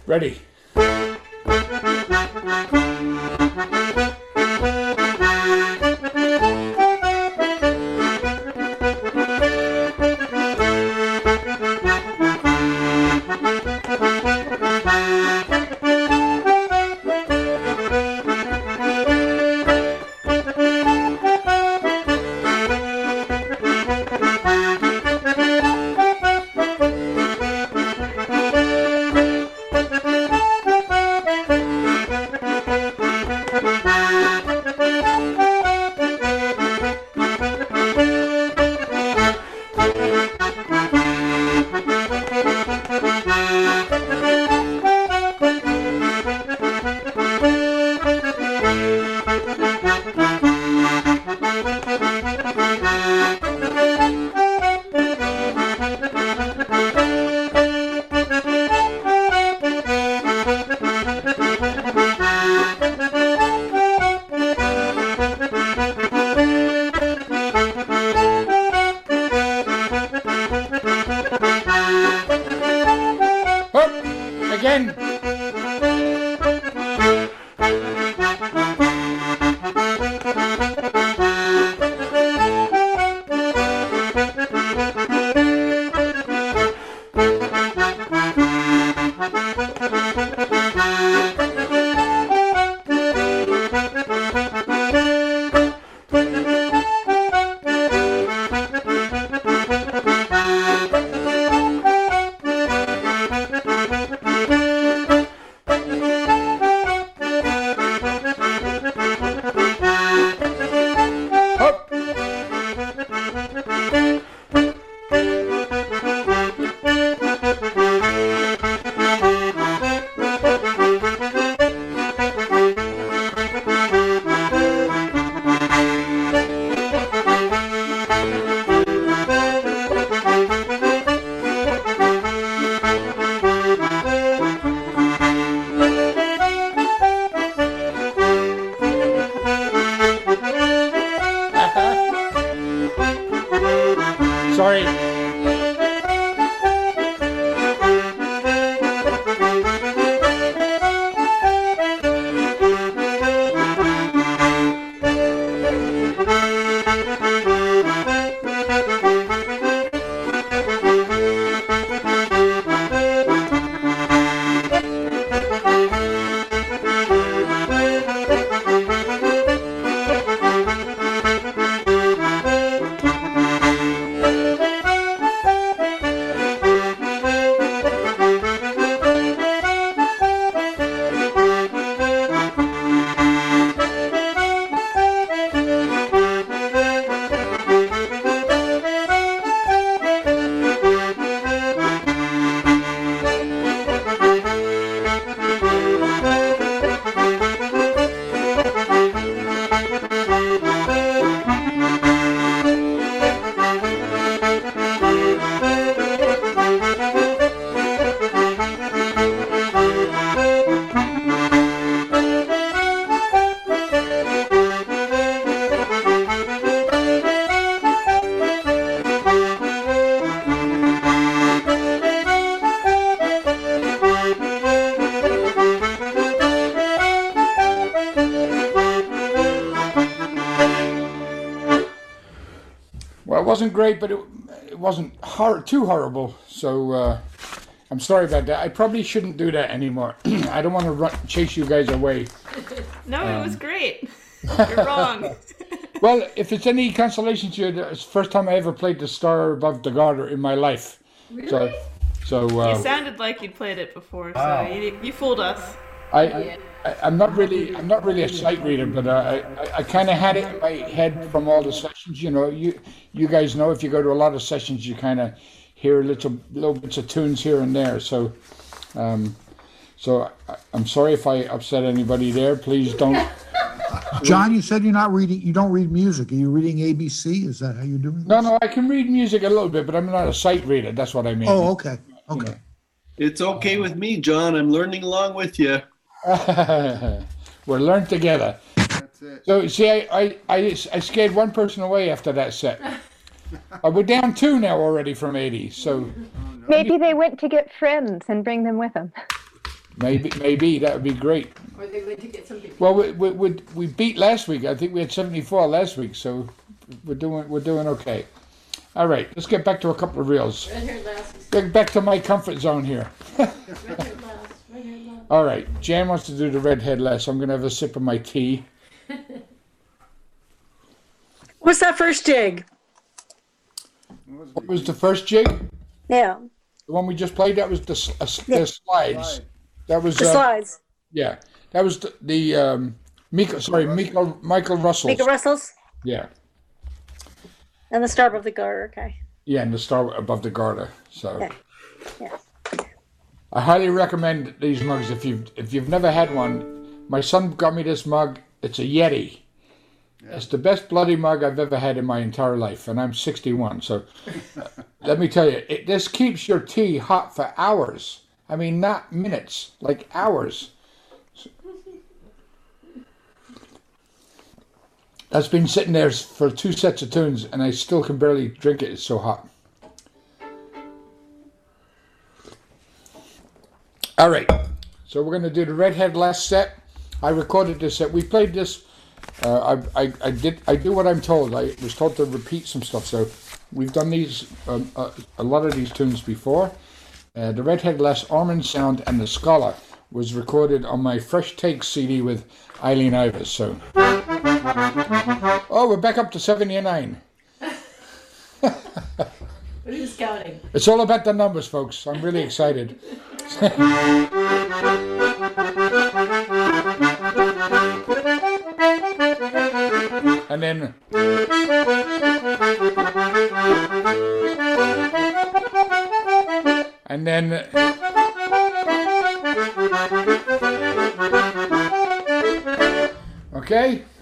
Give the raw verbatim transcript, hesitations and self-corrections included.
Ready. Again. Sorry. Well, it wasn't great, but it, it wasn't hor too horrible. So uh, I'm sorry about that. I probably shouldn't do that anymore. I don't want to run, chase you guys away. No, Um, it was great. You're wrong. Well, if it's any consolation to you, it's the first time I ever played the Star Above the Garter in my life. Really? So, so uh, You sounded like you'd played it before, Wow. so you, you fooled us. I, I, I'm not really, I'm not really a sight reader, but uh, I, I, I kind of had it in my head from all the sessions. You know, you, you guys know if you go to a lot of sessions, you kind of hear little, little bits of tunes here and there. So, um, so I, I'm sorry if I upset anybody there. Please don't. John, you said you're not reading, you don't read music. Are you reading A B C? Is that how you're doing? No, no, I can read music a little bit, but I'm not a sight reader. That's what I mean. Oh, okay. Okay. It's okay with me, John. I'm learning along with you. We're learned together. That's it. So, see, I, I, I, I scared one person away after that set. Uh, we're down two now already from eighty. So, Maybe they went to get friends and bring them with them. Maybe, maybe that would be great. Or they're going to get something. Well, we we we, we beat last week. I think we had seventy-four last week, so we're doing we're doing okay. All right, let's get back to a couple of reels. Red haired lasses. Get back to my comfort zone here. Red haired lass. Red haired lass. All right, Jan wants to do the redhead lass. I'm gonna have a sip of my tea. What's that first jig? What was the first jig? Yeah, The one we just played. That was the s- uh, s- Yeah. the slides. That was the uh, slides. yeah. That was the, the um, Mika. Sorry, Mika, Michael Russell. Mika Russells Yeah, and the star above the garter. Okay. yeah, and the star above the garter. So. Okay. Yeah. I highly recommend these mugs if you've if you've never had one. My son got me this mug. It's a Yeti. It's the best bloody mug I've ever had in my entire life, and I'm sixty-one. So uh, let me tell you, it, this keeps your tea hot for hours. I mean, not minutes, like hours. That's been sitting there for two sets of tunes, and I still can barely drink it. It's so hot. All right, so we're going to do the redhead last set. I recorded this set. We played this. Uh, I, I I did I do what I'm told. I was told to repeat some stuff. So we've done these um, uh, a lot of these tunes before. Uh, the redhead last, Ormond Sound, and the Scholar was recorded on my Fresh Takes C D with Eileen Ivers. So oh, we're back up to seventy-nine. Who's counting? It's all about the numbers, folks. I'm really excited. And then and then okay.